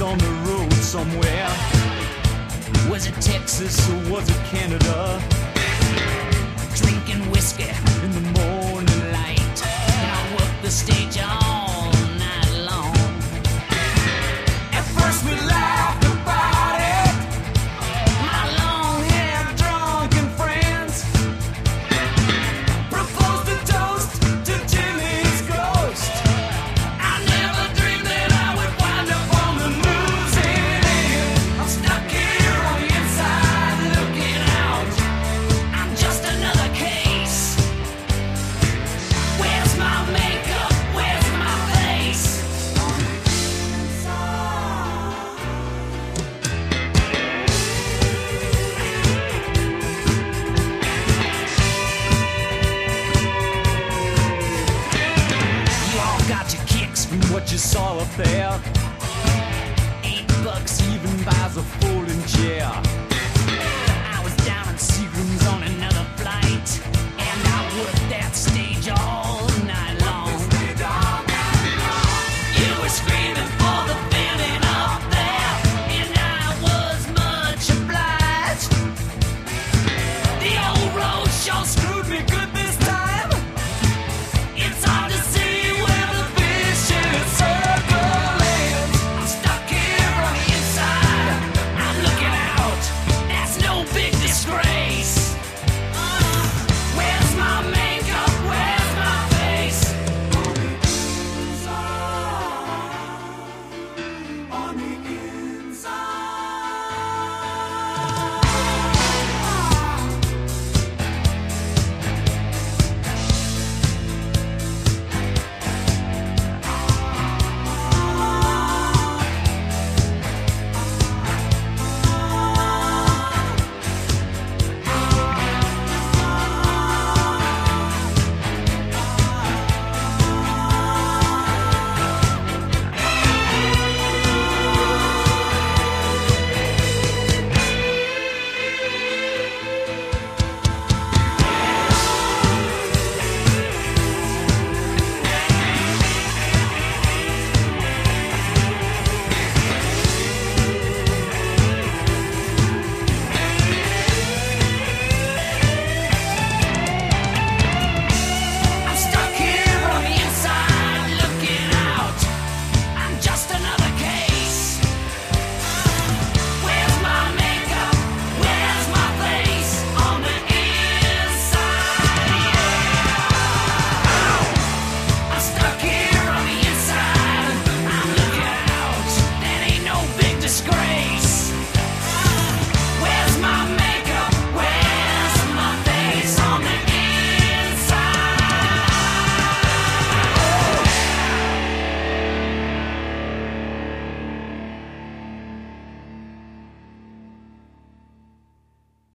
on the road somewhere. Was it Texas or was it Canada? Drinking whiskey in the morning light, and I worked the stage all night long. At first we laughed about it, my long-haired drunken friends. Proposed a toast to Jimmy's ghost. I never dreamed that I would wind up on the losing end. I'm stuck here on the inside looking out. I'm just another case. Where's my makeup? Where's my face? You all got your kicks from what you saw up there. $8 even buys a folding chair.